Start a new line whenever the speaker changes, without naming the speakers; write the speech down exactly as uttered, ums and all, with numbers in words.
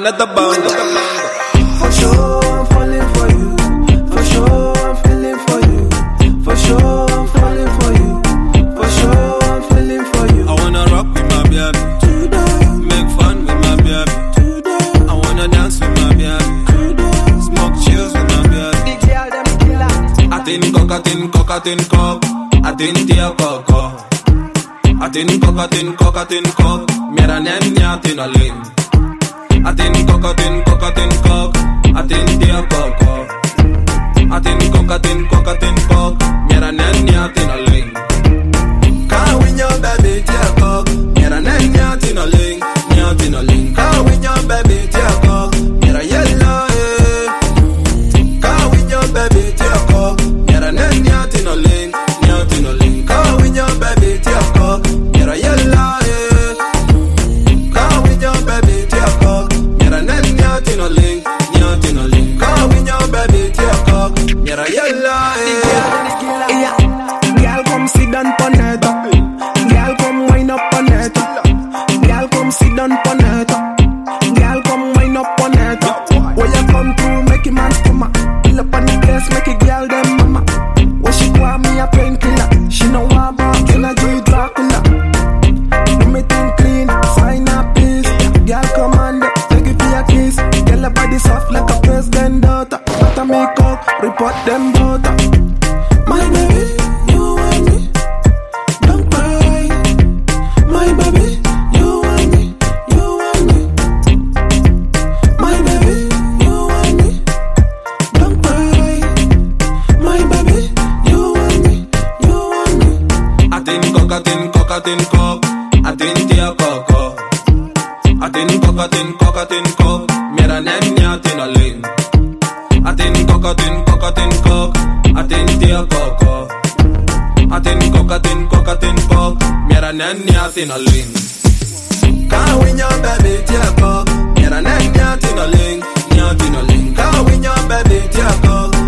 another banger.
For sure I'm falling for you. For sure I'm feeling for you. For sure I'm falling for you. For sure I'm feeling for you.
I wanna rock with my baby
today.
Make fun with my baby
today.
I wanna dance with my baby
today.
Smoke chills with my baby.
The girl them killer.
I think cock, I think cock, I think cock. I think dear cock. I think cock, I think cock, I think cock. Mera nenya tin a ling. I think cock, I think cock, I think cock. I think dear cock. I think cock, I think cock, I think cock. Mera nenya tin a ling. Can't win your baby dear cock. Mera nenya tin a ling. Nya tin a ling. Can't win your baby dear cock. Mera yellow eh. Can't win your baby dear cock. Mera nenya tin a ling. Nya tin a ling. Can't win your baby dear cock. Mera yellow eh. Can't win your baby dear cock. Mera nenya tin a ling. Nya tin a ling. Can't win your baby dear cock. Mera yellow eh.
Yeah, girl come sit down pon it. Girl come wind up on it. Girl come sit down pon it. Girl come wind up on it. When you come through, make a man stomach. Pull up on the place, make a girl them mama. When she call me a painkiller, she know what about can I do Dracula. Do me thing clean, sign up please. Girl come on, take it for your kiss. Girl her body soft like a president daughter. Butter make up, report them daughter. My baby, you want me, don't cry. My baby, you want me, you want me. My baby, you want me, don't cry. My baby, you want me, you want me.
I think cock, I think cock, I think cock. I think dear cock. I think cock, I think cock, I think cock. Mera nenya tin a ling. I think cock, I think cock, I think cock. I think dear cock. I think cock, I think cock, I think cock. Mera nenya tin a ling. Can't win your baby dear cock. Mera nenya tin a ling. Nya tin a ling. Can't win your baby dear cock.